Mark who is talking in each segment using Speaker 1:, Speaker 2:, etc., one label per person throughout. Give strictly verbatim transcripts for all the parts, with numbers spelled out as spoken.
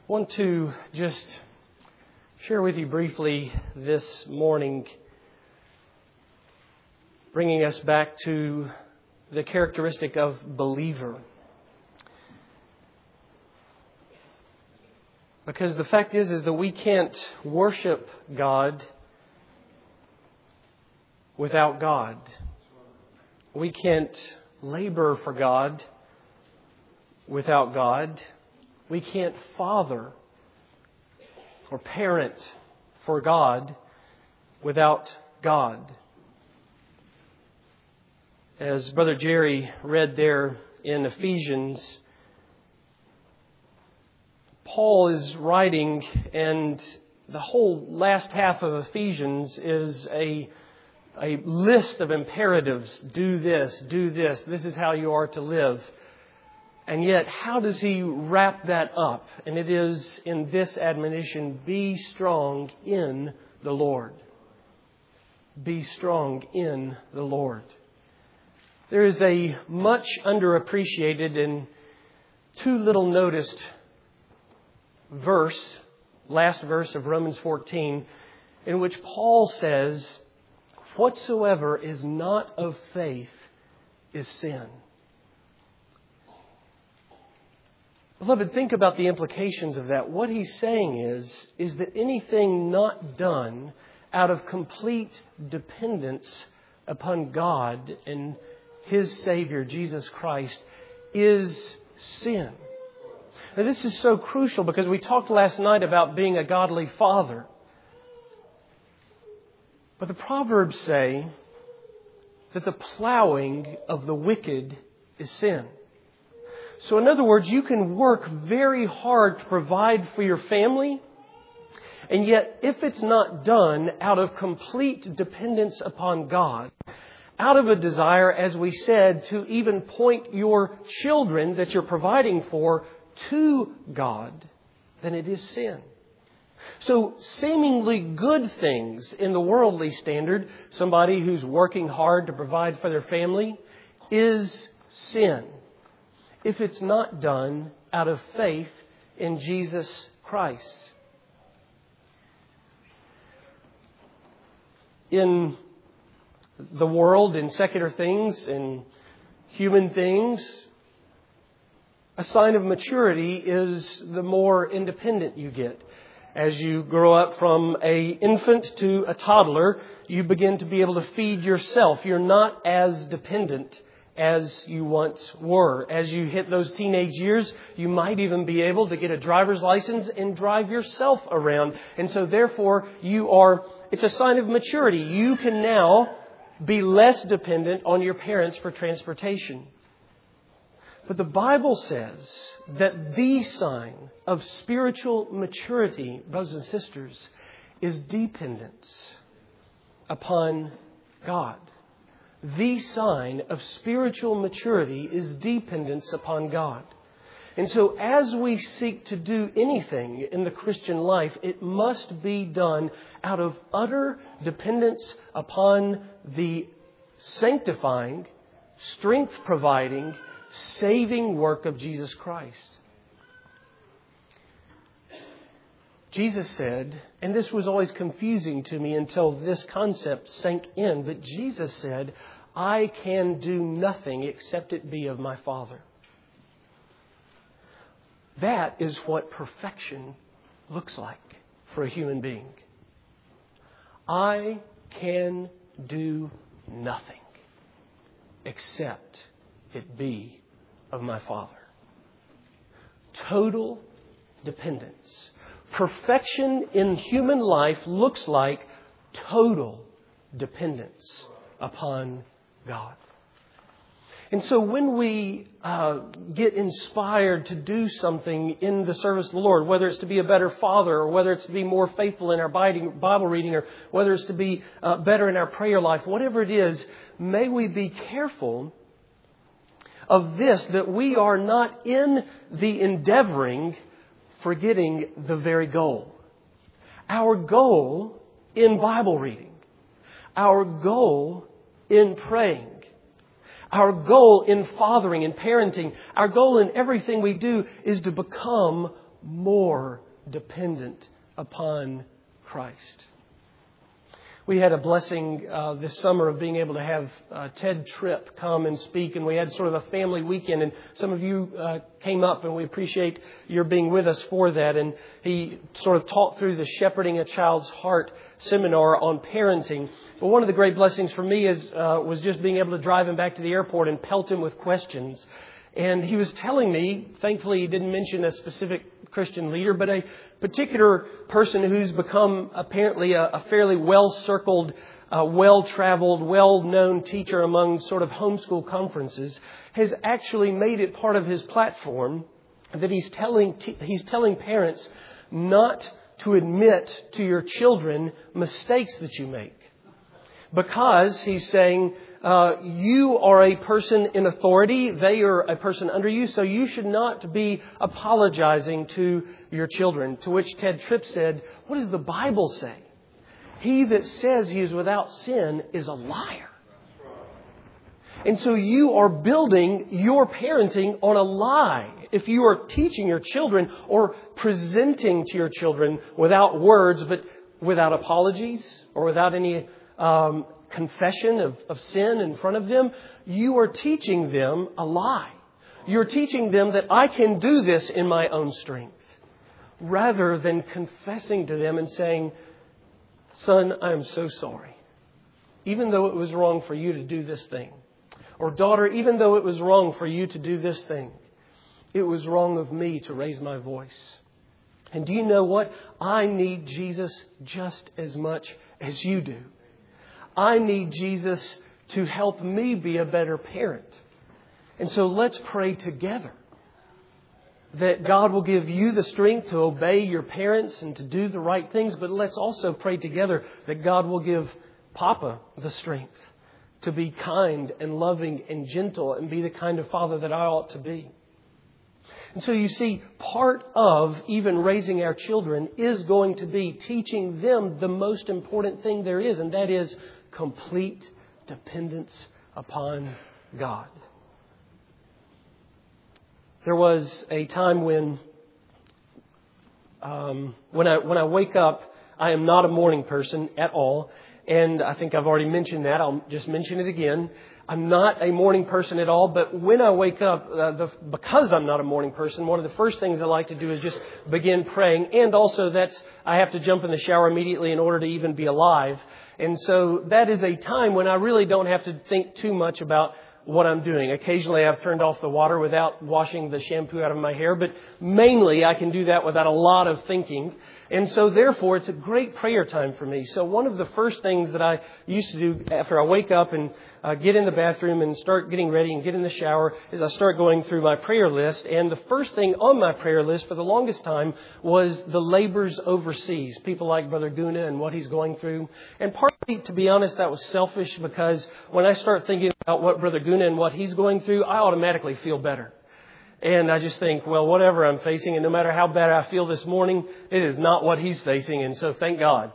Speaker 1: I want to just share with you briefly this morning, bringing us back to the characteristic of believer. Because the fact is, is that we can't worship God without God. We can't labor for God without God. We can't father or parent for God without God. As Brother Jerry read there in Ephesians, Paul is writing, and the whole last half of Ephesians is a, a list of imperatives. Do this, do this. This is how you are to live. And yet, how does he wrap that up? And it is in this admonition, be strong in the Lord. Be strong in the Lord. There is a much underappreciated and too little noticed verse, last verse of Romans fourteen, in which Paul says, whatsoever is not of faith is sin. Beloved, think about the implications of that. What he's saying is, is that anything not done out of complete dependence upon God and His Savior, Jesus Christ, is sin. Now, this is so crucial because we talked last night about being a godly father. But the Proverbs say that the plowing of the wicked is sin. So in other words, you can work very hard to provide for your family, and yet if it's not done out of complete dependence upon God, out of a desire, as we said, to even point your children that you're providing for to God, then it is sin. So seemingly good things in the worldly standard, somebody who's working hard to provide for their family, is sin if it's not done out of faith in Jesus Christ. In the world, in secular things, in human things, a sign of maturity is the more independent you get. As you grow up from an infant to a toddler, you begin to be able to feed yourself. You're not as dependent as you once were. As you hit those teenage years, you might even be able to get a driver's license and drive yourself around. And so therefore, you are, it's a sign of maturity. You can now be less dependent on your parents for transportation. But the Bible says that the sign of spiritual maturity, brothers and sisters, is dependence upon God. The sign of spiritual maturity is dependence upon God. And so as we seek to do anything in the Christian life, it must be done out of utter dependence upon the sanctifying, strength-providing, saving work of Jesus Christ. Jesus said, and this was always confusing to me until this concept sank in, but Jesus said, I can do nothing except it be of my Father. That is what perfection looks like for a human being. I can do nothing except it be of my Father. Total dependence. Perfection in human life looks like total dependence upon God. And so when we uh, get inspired to do something in the service of the Lord, whether it's to be a better father or whether it's to be more faithful in our Bible reading or whether it's to be uh, better in our prayer life, whatever it is, may we be careful of this, that we are not in the endeavoring forgetting the very goal. Our goal in Bible reading, our goal in praying, our goal in fathering and parenting, our goal in everything we do is to become more dependent upon Christ. We had a blessing uh, this summer of being able to have uh, Ted Tripp come and speak, and we had sort of a family weekend, and some of you uh, came up, and we appreciate your being with us for that. And he sort of taught through the Shepherding a Child's Heart seminar on parenting. But one of the great blessings for me is uh, was just being able to drive him back to the airport and pelt him with questions. And he was telling me, thankfully he didn't mention a specific Christian leader, but a particular person who's become apparently a, a fairly well-circled, uh, well-traveled, well-known teacher among sort of homeschool conferences, has actually made it part of his platform that he's telling t- he's telling parents not to admit to your children mistakes that you make. Because he's saying, Uh, you are a person in authority. They are a person under you. So you should not be apologizing to your children. To which Ted Tripp said, what does the Bible say? He that says he is without sin is a liar. And so you are building your parenting on a lie. If you are teaching your children or presenting to your children without words, but without apologies or without any um confession of, of sin in front of them, you are teaching them a lie. You're teaching them that I can do this in my own strength, rather than confessing to them and saying, son, I am so sorry. Even though it was wrong for you to do this thing. Or daughter, even though it was wrong for you to do this thing, it was wrong of me to raise my voice. And do you know what? I need Jesus just as much as you do. I need Jesus to help me be a better parent. And so let's pray together that God will give you the strength to obey your parents and to do the right things. But let's also pray together that God will give Papa the strength to be kind and loving and gentle and be the kind of father that I ought to be. And so you see, part of even raising our children is going to be teaching them the most important thing there is, and that is complete dependence upon God. There was a time when, um, when I when I wake up, I am not a morning person at all, and I think I've already mentioned that. I'll just mention it again. I'm not a morning person at all, but when I wake up, uh, the, because I'm not a morning person, one of the first things I like to do is just begin praying. And also that's, I have to jump in the shower immediately in order to even be alive. And so that is a time when I really don't have to think too much about what I'm doing. Occasionally I've turned off the water without washing the shampoo out of my hair, but mainly I can do that without a lot of thinking. And so therefore it's a great prayer time for me. So one of the first things that I used to do after I wake up and uh, get in the bathroom and start getting ready and get in the shower is I start going through my prayer list. And the first thing on my prayer list for the longest time was the labors overseas. People like Brother Guna and what he's going through. And partly, to be honest, that was selfish because when I start thinking about what Brother Guna and what he's going through, I automatically feel better. And I just think, well, whatever I'm facing, and no matter how bad I feel this morning, it is not what he's facing. And so thank God.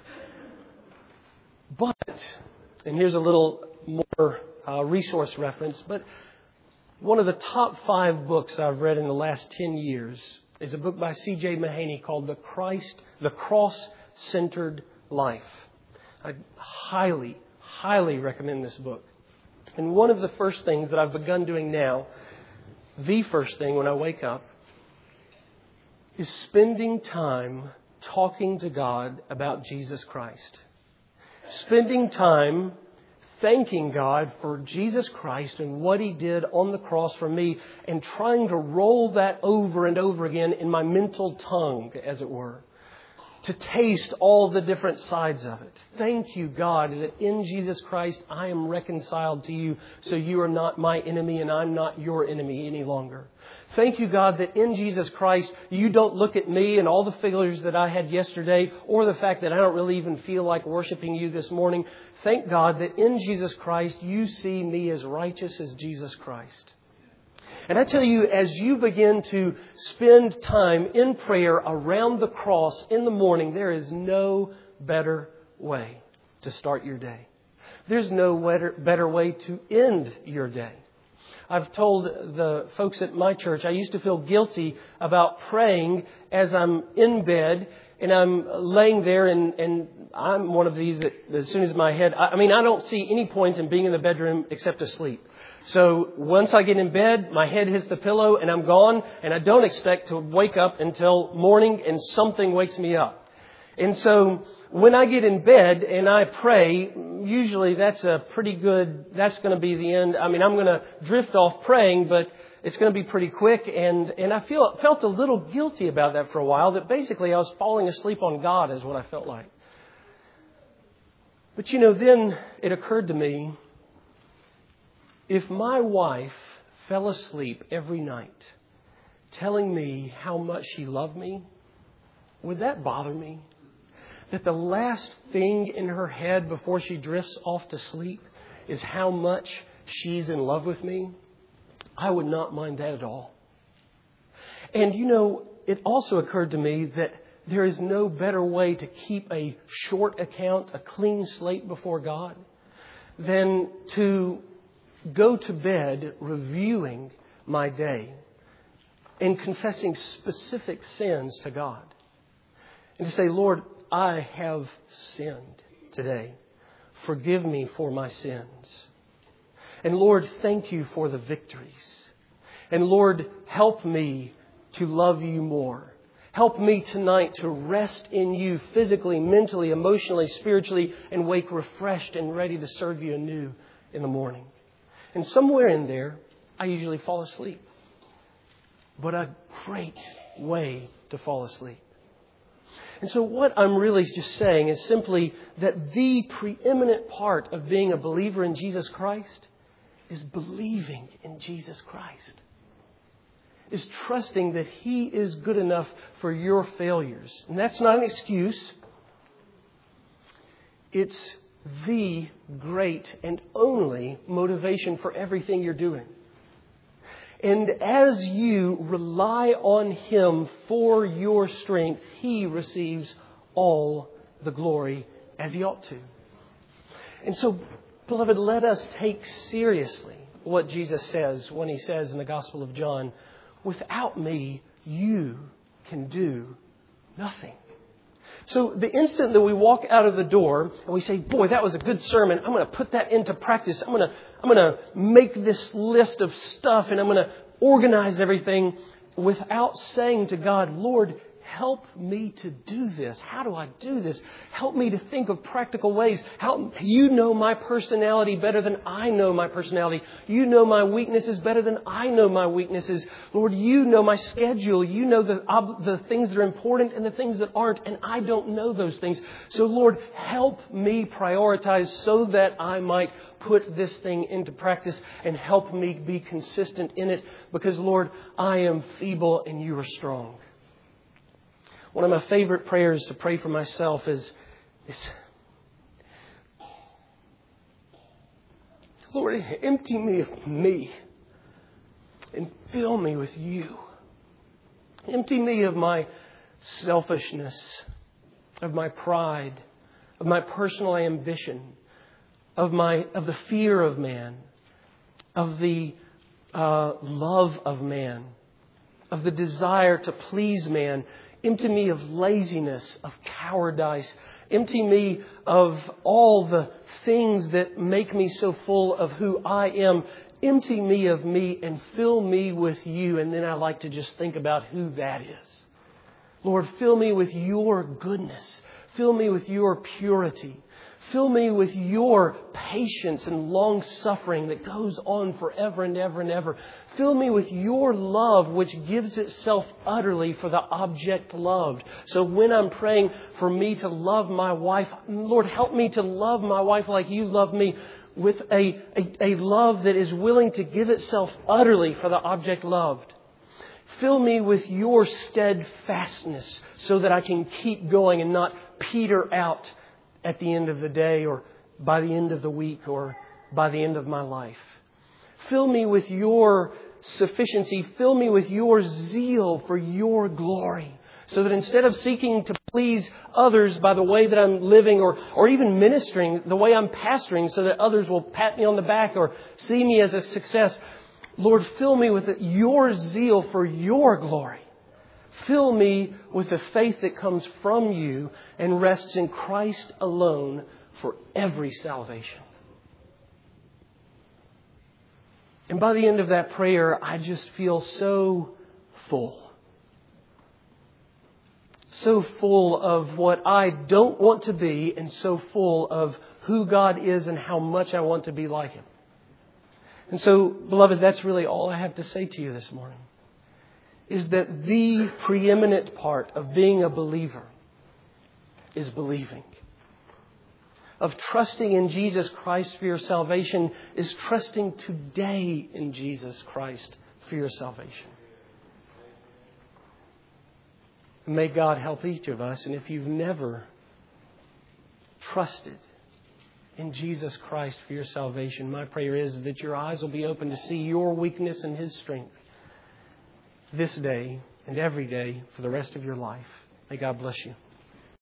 Speaker 1: But, and here's a little more uh, resource reference, but one of the top five books I've read in the last ten years is a book by C J Mahaney called The Christ, The Cross-Centered Life. I highly, highly recommend this book. And one of the first things that I've begun doing now, the first thing when I wake up, is spending time talking to God about Jesus Christ. Spending time thanking God for Jesus Christ and what He did on the cross for me, and trying to roll that over and over again in my mental tongue, as it were, to taste all the different sides of it. Thank you, God, that in Jesus Christ I am reconciled to you, so you are not my enemy and I'm not your enemy any longer. Thank you, God, that in Jesus Christ you don't look at me and all the failures that I had yesterday, or the fact that I don't really even feel like worshiping you this morning. Thank God that in Jesus Christ you see me as righteous as Jesus Christ. And I tell you, as you begin to spend time in prayer around the cross in the morning, there is no better way to start your day. There's no better way to end your day. I've told the folks at my church, I used to feel guilty about praying as I'm in bed and I'm laying there, and, and I'm one of these that as soon as my head, I, I mean, I don't see any point in being in the bedroom except to sleep. So once I get in bed, my head hits the pillow and I'm gone, and I don't expect to wake up until morning and something wakes me up. And so when I get in bed and I pray, usually that's a pretty good, that's going to be the end. I mean, I'm going to drift off praying, but it's going to be pretty quick. And, and I feel felt a little guilty about that for a while, that basically I was falling asleep on God is what I felt like. But you know, then it occurred to me, if my wife fell asleep every night telling me how much she loved me, would that bother me? That the last thing in her head before she drifts off to sleep is how much she's in love with me? I would not mind that at all. And you know, it also occurred to me that there is no better way to keep a short account, a clean slate before God, than to go to bed reviewing my day and confessing specific sins to God. And to say, Lord, I have sinned today. Forgive me for my sins. And Lord, thank you for the victories. And Lord, help me to love you more. Help me tonight to rest in you physically, mentally, emotionally, spiritually, and wake refreshed and ready to serve you anew in the morning. And somewhere in there, I usually fall asleep. But a great way to fall asleep. And so what I'm really just saying is simply that the preeminent part of being a believer in Jesus Christ is believing in Jesus Christ. Is trusting that He is good enough for your failures. And that's not an excuse. It's the great and only motivation for everything you're doing. And as you rely on Him for your strength, He receives all the glory as He ought to. And so, beloved, let us take seriously what Jesus says when He says in the Gospel of John, without me, you can do nothing. So the instant that we walk out of the door and we say, boy, that was a good sermon. I'm going to put that into practice. I'm going to, I'm going to make this list of stuff and I'm going to organize everything, without saying to God, Lord, help me to do this. How do I do this? Help me to think of practical ways. Help, you know my personality better than I know my personality. You know my weaknesses better than I know my weaknesses. Lord, you know my schedule. You know the, the things that are important and the things that aren't, and I don't know those things. So Lord, help me prioritize so that I might put this thing into practice, and help me be consistent in it, because Lord, I am feeble and you are strong. One of my favorite prayers to pray for myself is, is Lord, empty me of me and fill me with you. Empty me of my selfishness, of my pride, of my personal ambition, of my of the fear of man, of the uh, love of man, of the desire to please man. Empty me of laziness, of cowardice. Empty me of all the things that make me so full of who I am. Empty me of me and fill me with you. And then I like to just think about who that is. Lord, fill me with your goodness. Fill me with your purity. Fill me with your patience and long suffering that goes on forever and ever and ever. Fill me with your love, which gives itself utterly for the object loved. So when I'm praying for me to love my wife, Lord, help me to love my wife like you love me, with a, a, a love that is willing to give itself utterly for the object loved. Fill me with your steadfastness so that I can keep going and not peter out at the end of the day, or by the end of the week, or by the end of my life. Fill me with your sufficiency. Fill me with your zeal for your glory. So that instead of seeking to please others by the way that I'm living, or, or even ministering the way I'm pastoring so that others will pat me on the back or see me as a success, Lord, fill me with your zeal for your glory. Fill me with the faith that comes from you and rests in Christ alone for every salvation. And by the end of that prayer, I just feel so full. So full of what I don't want to be, and so full of who God is and how much I want to be like Him. And so, beloved, that's really all I have to say to you this morning. Is that the preeminent part of being a believer is believing. Of trusting in Jesus Christ for your salvation is trusting today in Jesus Christ for your salvation. May God help each of us. And if you've never trusted in Jesus Christ for your salvation, my prayer is that your eyes will be open to see your weakness and His strength this day and every day for the rest of your life. May God bless you.